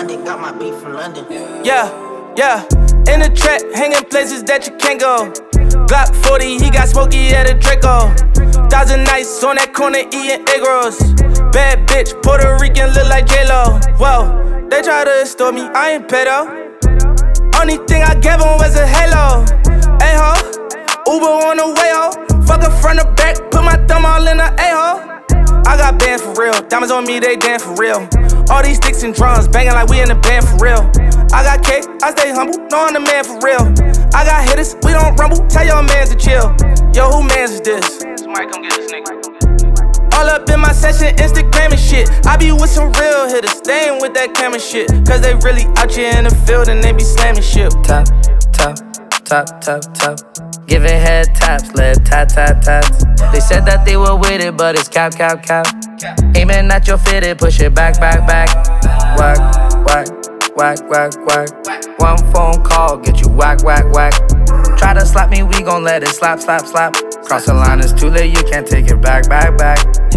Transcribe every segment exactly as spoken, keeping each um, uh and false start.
London, got my beef from London. Yeah, yeah. In the trap, hanging places that you can't go. Glock forty, he got smoky at a Draco. Thousand nights on that corner eating egg rolls. Bad bitch, Puerto Rican, look like J-Lo. Whoa, they try to extort me, I ain't pedo. Only thing I gave him was a halo. Ay ho, Uber on the way ho. Fuck her front or back, put my thumb all in the A-hole. I got bands for real, diamonds on me, they dance for real. All these sticks and drums, banging like we in the band for real. I got cake, I stay humble, know I'm the man for real. I got hitters, we don't rumble, tell your mans to chill. Yo, who mans is this? Somebody come get this nigga. All up in my session, Instagram and shit. I be with some real hitters, they ain't with that camera shit. Cause they really out here in the field and they be slamming shit. Top, top, top, top, top. Giving head taps, lip tap, tap, taps. They said that they were with it, but it's cap, cap, cap. Aiming at your fitted, push it back, back, back. Whack, whack, whack, whack, whack. One phone call, get you whack, whack, whack. Try to slap me, we gon' let it slap, slap, slap. Cross the line, it's too late, you can't take it back, back, back.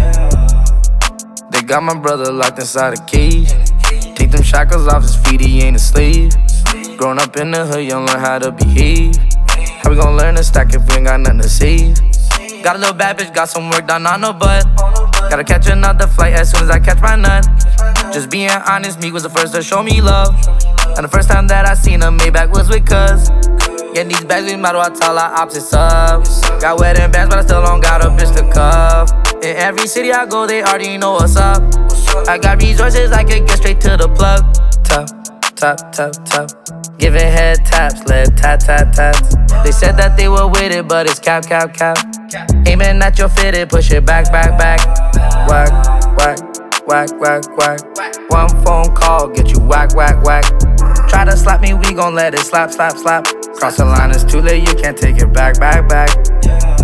They got my brother locked inside a cage. Take them shackles off his feet, he ain't a slave. Growing up in the hood, you don't learn how to behave. How we gon' learn to stack if we ain't got nothing to save? Got a little bad bitch, got some work done on her butt. Gotta catch another flight as soon as I catch my nut. Just being honest, Meek was the first to show me love. And the first time that I seen her, Maybach was with cuz. Getting these bags, we might as well tell our opposites up. Got wedding bands, but I still don't got a bitch to cuff. In every city I go, they already know what's up. I got resources, I could get straight to the plug. Top, top, top, top. Giving head taps, lip tap, tap, taps. They said that they were with it, but it's cap, cap, cap. Aiming at your fitted, push it back, back, back. Whack, whack, whack, whack, whack. One phone call, get you whack, whack, whack. Try to slap me, we gon' let it slap, slap, slap. Cross the line, it's too late, you can't take it back, back, back.